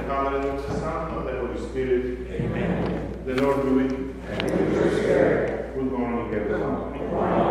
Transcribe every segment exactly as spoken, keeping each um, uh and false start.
Father, and of the Son, and of the Holy Spirit. Amen. The Lord be with you. And with your spirit. Good morning, everyone.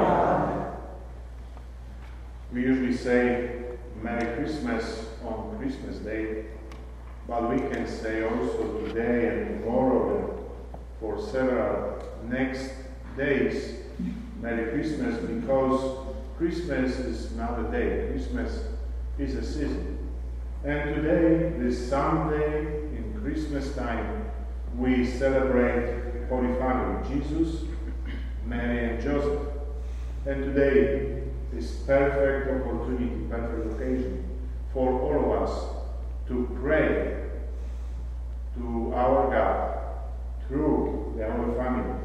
We usually say Merry Christmas on Christmas Day, but we can say also today and tomorrow and for several next days Merry Christmas, because Christmas is not a day. Christmas is a season. And today, this Sunday in Christmas time, we celebrate Holy Family, Jesus, Mary and Joseph. And today is perfect opportunity, perfect occasion for all of us to pray to our God through the Holy Family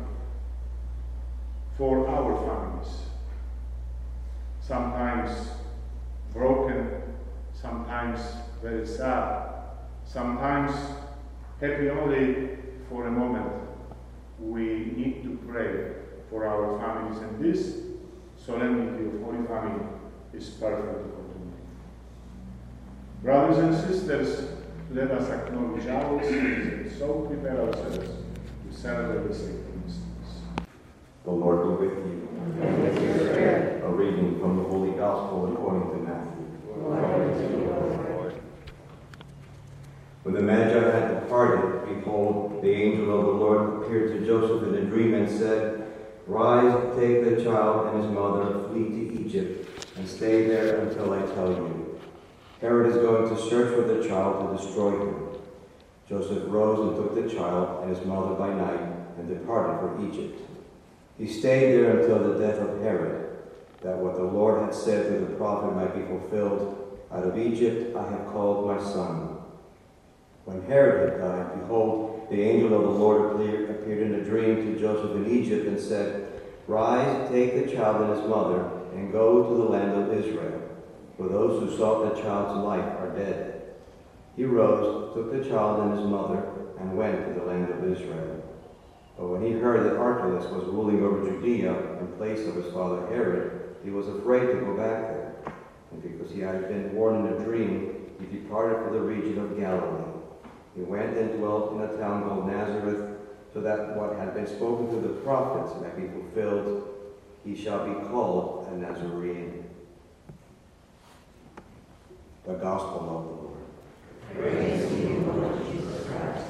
for our families. Sometimes broken, sometimes very sad, sometimes happy only for a moment. We need to pray for our families, and this solemnity of Holy Family is perfect opportunity. Brothers and sisters, let us acknowledge our sins and so prepare ourselves to celebrate the sacred mysteries. The Lord be with you. And with your spirit. A reading from the Holy Gospel according to Matthew. Glory to you, O Lord. When the Magi had departed, behold, the angel of the Lord appeared to Joseph in a dream and said, "Rise, take the child and his mother, flee to Egypt, and stay there until I tell you. Herod is going to search for the child to destroy him." Joseph rose and took the child and his mother by night and departed for Egypt. He stayed there until the death of Herod, that what the Lord had said through the prophet might be fulfilled, "Out of Egypt I have called my son." When Herod had died, behold, the angel of the Lord appeared in a dream to Joseph in Egypt and said, "Rise, take the child and his mother, and go to the land of Israel, for those who sought the child's life are dead." He rose, took the child and his mother, and went to the land of Israel. But when he heard that Archelaus was ruling over Judea in place of his father Herod, he was afraid to go back there. And because he had been warned in a dream, he departed for the region of Galilee. He went and dwelt in a town called Nazareth, so that what had been spoken through the prophets might be fulfilled: "He shall be called a Nazarene." The Gospel of the Lord. Praise to you, Lord Jesus Christ.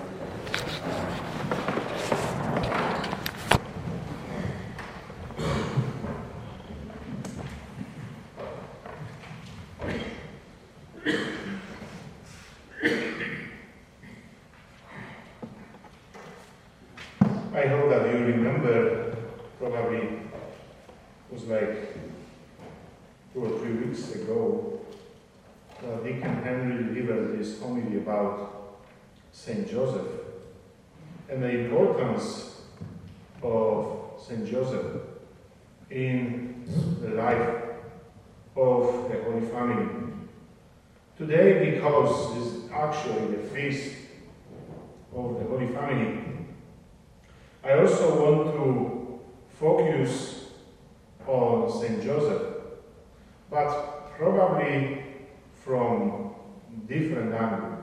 I hope that you remember, probably it was like two or three weeks ago, that Deacon Henry delivered this homily about Saint Joseph and the importance of Saint Joseph in the life of the Holy Family. Today, because it's actually the feast of the Holy Family, I also want to focus on Saint Joseph, but probably from different angle.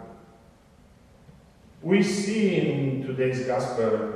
We see in today's Gospel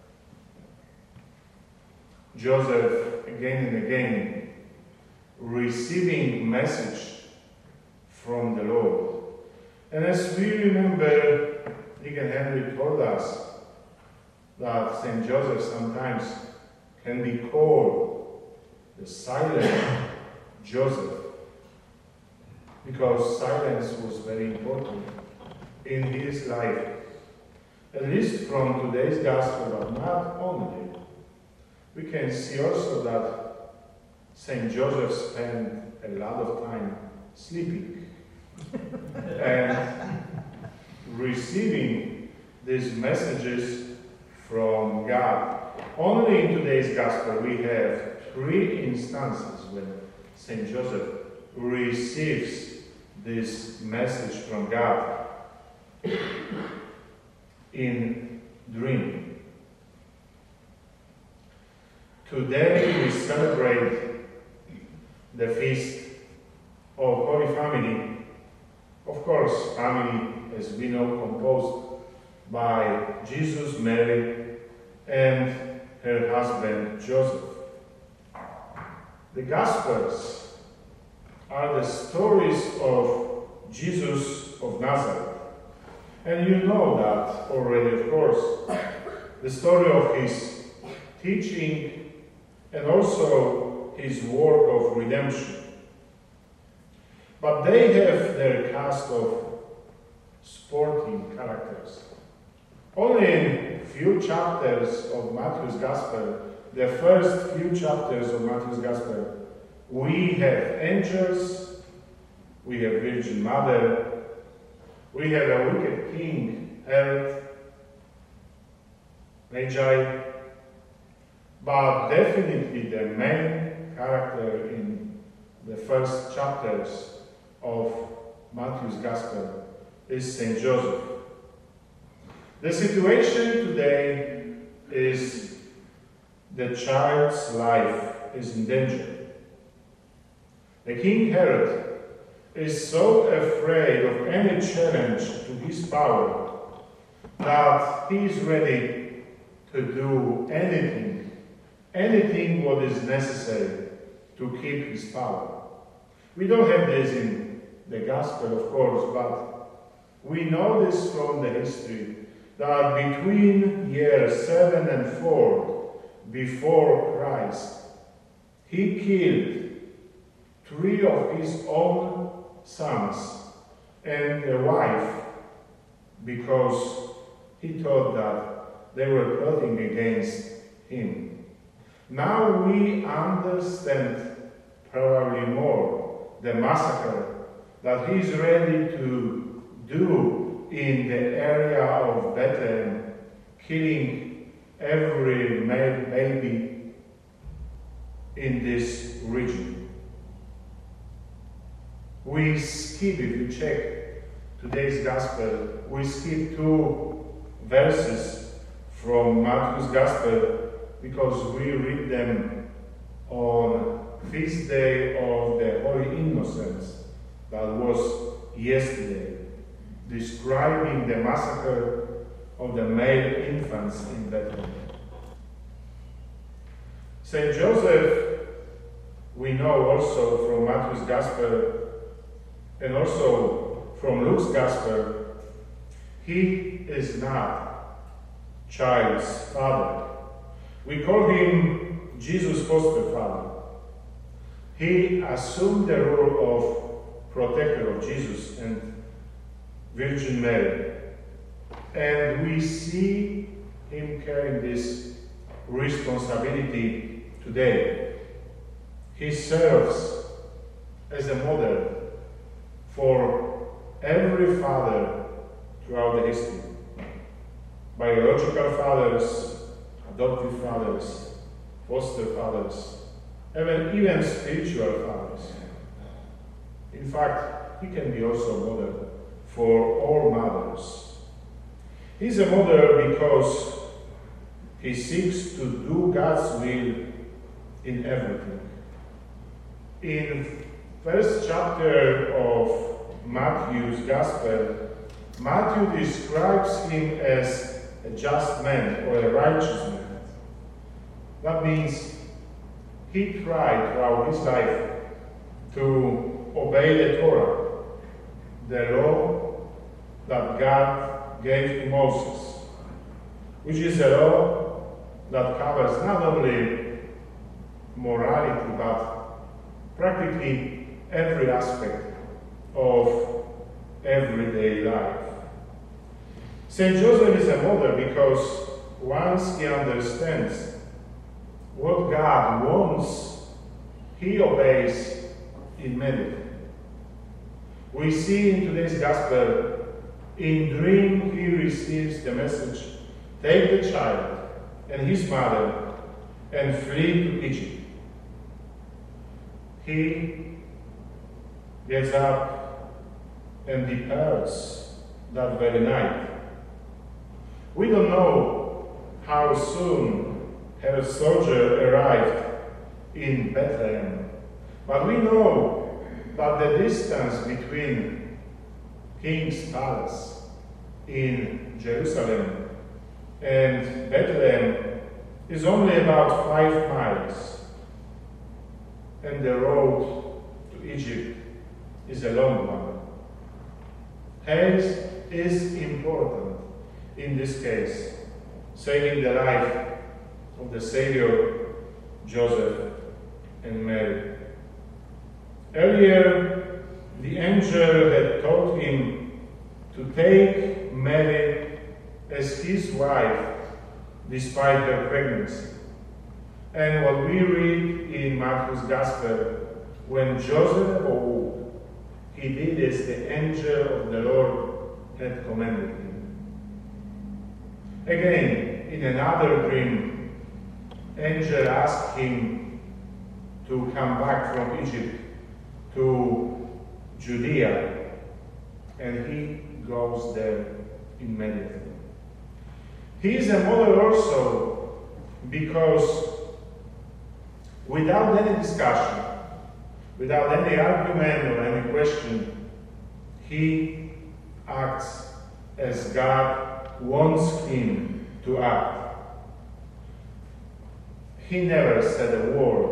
Joseph again and again receiving message from the Lord. And as we remember, Deacon Henry told us that Saint Joseph sometimes can be called the silent Joseph, because silence was very important in his life, at least from today's Gospel, but not only. We can see also that Saint Joseph spent a lot of time sleeping and receiving these messages from God. Only in today's Gospel we have three instances when Saint Joseph receives this message from God in dream. Today we celebrate the feast of Holy Family. Of course, family as we know, composed by Jesus, Mary, and her husband Joseph. The Gospels are the stories of Jesus of Nazareth. And you know that already, of course. The story of his teaching and also his work of redemption. But they have their cast of sporting characters. Only in few chapters of Matthew's Gospel, the first few chapters of Matthew's Gospel, we have angels, we have Virgin Mother, we have a wicked king, Herod, Magi, but definitely the main character in the first chapters of Matthew's Gospel is Saint Joseph. The situation today is the child's life is in danger. The King Herod is so afraid of any challenge to his power that he is ready to do anything, anything what is necessary to keep his power. We don't have this in the Gospel, of course, but we know this from the history, that between years seven and four before Christ, he killed three of his own sons and a wife because he thought that they were plotting against him. Now we understand probably more the massacre that he's ready to do in the area of Bethlehem, killing every male baby in this region. We skip, if you check today's Gospel, we skip two verses from Matthew's Gospel because we read them on feast day of the Holy Innocents that was yesterday, describing the massacre of the male infants in Bethlehem. Saint Joseph, we know also from Matthew's Gospel and also from Luke's Gospel, he is not child's father. We call him Jesus' foster father. He assumed the role of protector of Jesus and Virgin Mary. And we see him carrying this responsibility today. He serves as a model for every father throughout the history. Biological fathers, adoptive fathers, foster fathers, even, even spiritual fathers. In fact, he can be also a model for all mothers. He's a model because he seeks to do God's will in everything. In first chapter of Matthew's Gospel, Matthew describes him as a just man or a righteous man. That means he tried throughout his life to obey the Torah, the law that God gave to Moses, which is a law that covers not only morality but practically every aspect of everyday life. Saint Joseph is a model because once he understands what God wants, he obeys immediately. We see in today's Gospel, in dream he receives the message, take the child and his mother and flee to Egypt. He gets up and departs that very night. We don't know how soon Herod's soldier arrived in Bethlehem, but we know that the distance between King's palace in Jerusalem, and Bethlehem is only about five miles, and the road to Egypt is a long one. Haste is important in this case, saving the life of the Savior, Joseph, and Mary. Earlier, the angel had told him to take Mary as his wife despite her pregnancy. And what we read in Mark's Gospel, when Joseph awoke, he did as the angel of the Lord had commanded him. Again, in another dream, angel asked him to come back from Egypt to Judea, and he goes there immediately. He is a model also because without any discussion, without any argument or any question, he acts as God wants him to act. He never said a word.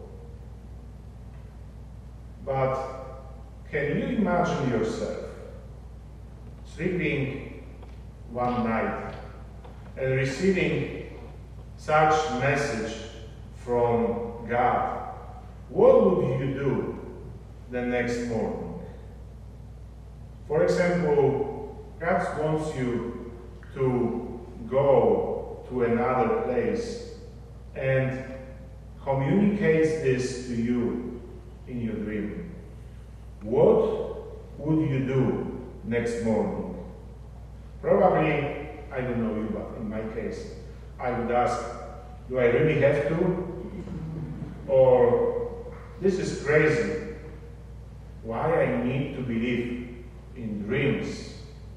But can you imagine yourself sleeping one night and receiving such message from God? What would you do the next morning? For example, God wants you to go to another place and communicates this to you in your dream. What would you do next morning? Probably, I don't know you, but in my case, I would ask, do I really have to? Or, this is crazy. Why I need to believe in dreams?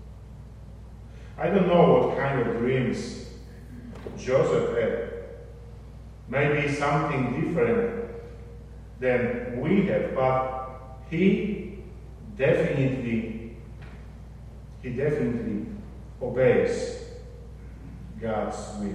I don't know what kind of dreams Joseph had. Maybe something different than we have, but he definitely, he definitely obeys God's will.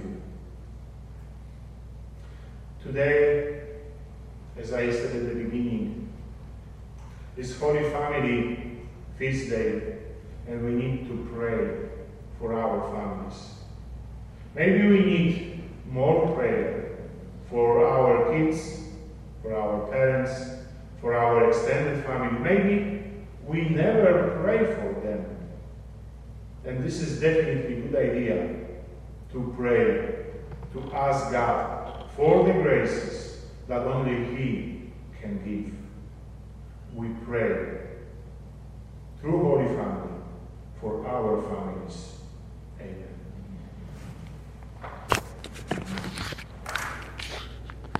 Today, as I said at the beginning, is Holy Family Feast Day, and we need to pray for our families. Maybe we need more prayer for our kids, for our parents, for our extended family. Maybe we never pray for them. And this is definitely a good idea to pray, to ask God for the graces that only He can give. We pray through Holy Family for our families.